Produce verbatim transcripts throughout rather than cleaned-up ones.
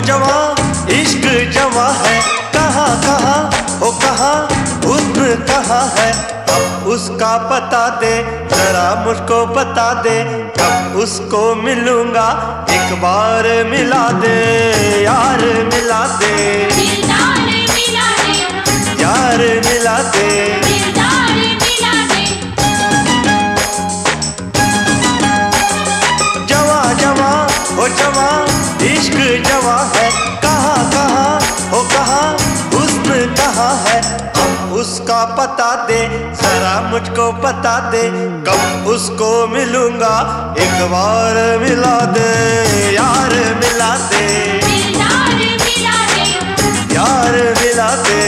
जवा इश्क जवा है, कहाँ कहाँ ओ कहाँ हुस्न कहाँ है, अब उसका पता दे जरा मुझको बता दे, कब उसको मिलूंगा एक बार मिला दे, यार मिला दे, यार मिला दे। जवा जवा ओ जवा इश्क जवा है, कहाँ कहाँ ओ कहाँ हुस्न कहाँ है, अब उसका पता दे जरा मुझको बता दे, कब उसको मिलूंगा एक बार मिला दे, यार मिला दे, यार मिला दे।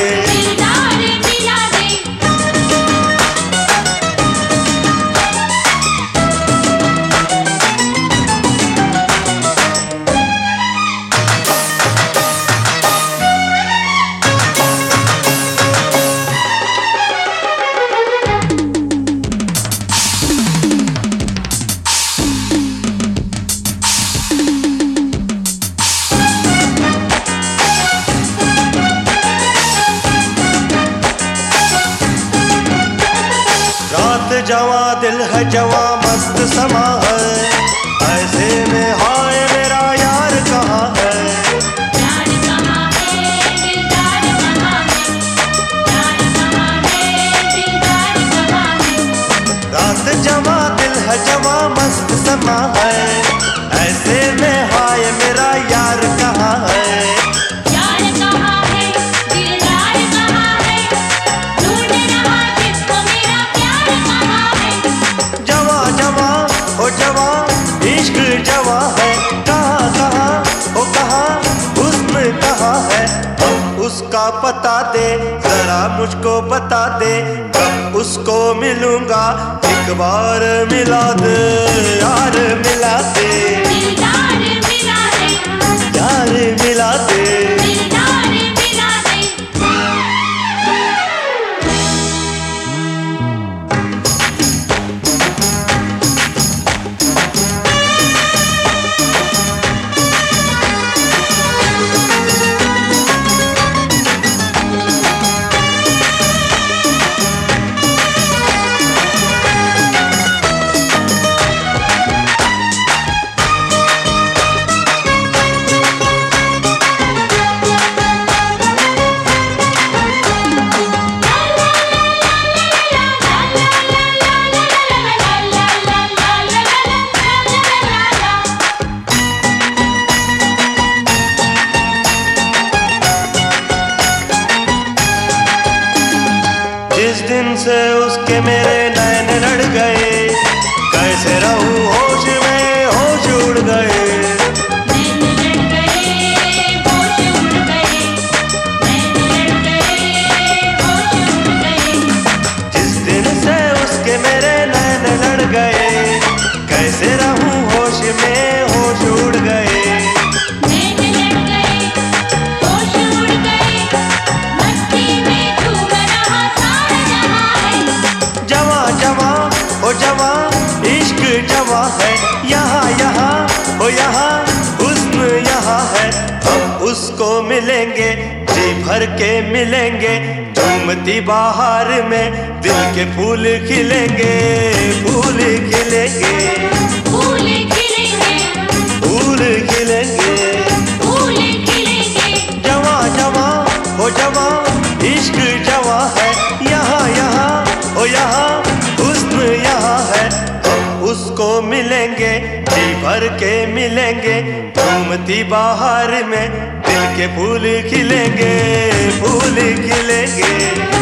रात जवा दिल है जवा मस्त समा है, ऐसे में हाय मेरा यार कहाँ है, यार कहाँ है दिलदार कहाँ है, यार कहाँ है दिलदार कहाँ है। रात जवा दिल है जवा मस्त समा है, ऐसे में हाय मेरा यार कहाँ है, यार कहाँ है दिलदार कहाँ है, ढूंढ रहा जिसको मेरा प्यार कहाँ है। जवा जवा ओ जवा इश्क जवा है, कहाँ कहाँ ओ कहाँ हुस्न कहाँ है, अब उसका पता दे जरा मुझको बता दे, कब उसको मिलूंगा एक बार मिला दे, यार मिला दे, दिलदार मिला दे, यार मिला दे। दिलदार मिला दे। जिस दिन से उसके मेरे नैन लड़ गए, कैसे रहूं होश में होश उड़ गए, नैन लड़ गए होश उड़ गए, नैन लड़ गए होश उड़ गए। जिस दिन से उसके मेरे नैन लड़ गए, कैसे रहूं होश में होश उड़ गए, नैन लड़ गए होश उड़ गए, मस्ती में झूम रहा सारा जहां है। जवा जवा ओ जवा इश्क जवा है, यहाँ यहाँ ओ यहाँ हुस्न यहाँ है, हम उसको मिलेंगे जी भर के मिलेंगे, झूमती बाहर में दिल के फूल खिलेंगे, फूल खिलेंगे, फूल खिलेंगे, फूल खिलेंगे। फूल खिलेंगे। जवा जवा ओ जवा इश्क जवा है, यहाँ यहाँ ओ यहाँ हुस्न यहाँ है, हम उसको मिलेंगे जी भर के मिलेंगे, झूमती बाहर में दिल के फूल खिलेंगे, फूल खिलेंगे।